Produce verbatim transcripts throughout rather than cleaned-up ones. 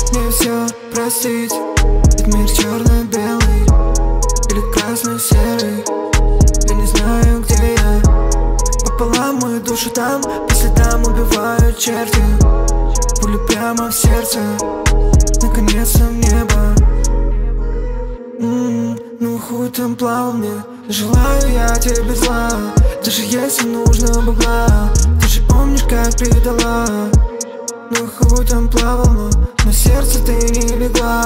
мне все простить. Ведь мир черно-белый или красно-серый. Я не знаю, где я. Пополам мою душу там, по следам убивают черти. Пули прямо в сердце, наконец-то в небо. М-м, ну хуй там плавал мне. Желаю я тебе зла, даже если нужно бабла. Ты же помнишь, как предала. Ну хуй там плавал, но на сердце ты не легла.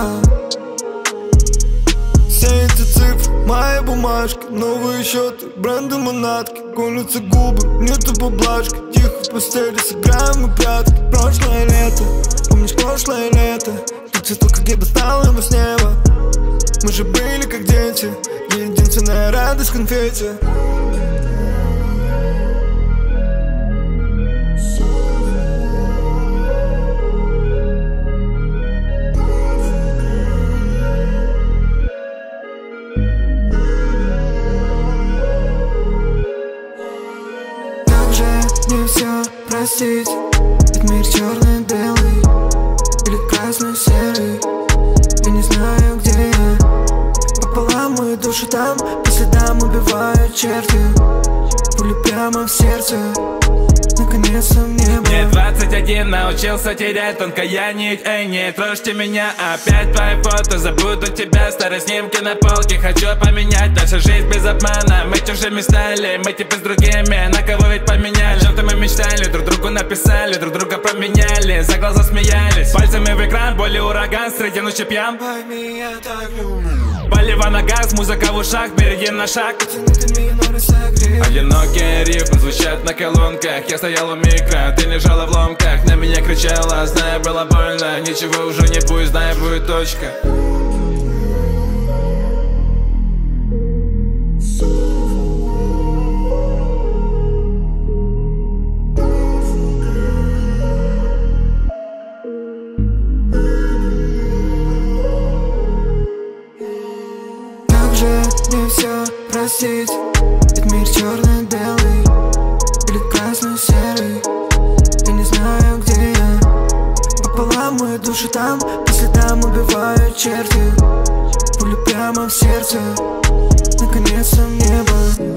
Все эти цифры, моя бумажка, новые счеты, бренды манатки. Гонятся губы, нету поблажки. Тихо в постели, сыграем мы прятки. Прошлое лето, помнишь прошлое лето? Тут все только где достал его с неба. Мы же были как дети, единственная радость в конфете. Мне все простить, ведь мир черно-белый или красно-серый. Я не знаю, где я. Пополам мою душу там, по следам убивают черти. Пули прямо в сердце, наконец-то в небо. Мне двадцать один, научился терять тонкая нить. Эй, не трожьте меня опять, твои фото, забуду тебя. Старые снимки на полке, хочу поменять. Наша жизнь без обмана, мы чужими стали. Мы теперь с другими, на кого ведь поменяли. Чем-то мы мечтали, друг другу написали, друг друга променяли, за глаза смеялись. Пальцами в экран, боли ураган, среди ночи пьян. Пойми, я так люблю. Полива на газ, музыка в ушах, впереди на шаг. Одинокие рифмы звучат на колонках. Я стоял у микро, ты лежала в ломках. На меня кричала, знаю, было больно. Ничего уже не будет, знаю, будет точка. Мне все простить, ведь мир черно-белый или красно-серый. Я не знаю, где я. Пополам мою душу там, по следам убивают черти. Пули прямо в сердце, наконец-то в небо.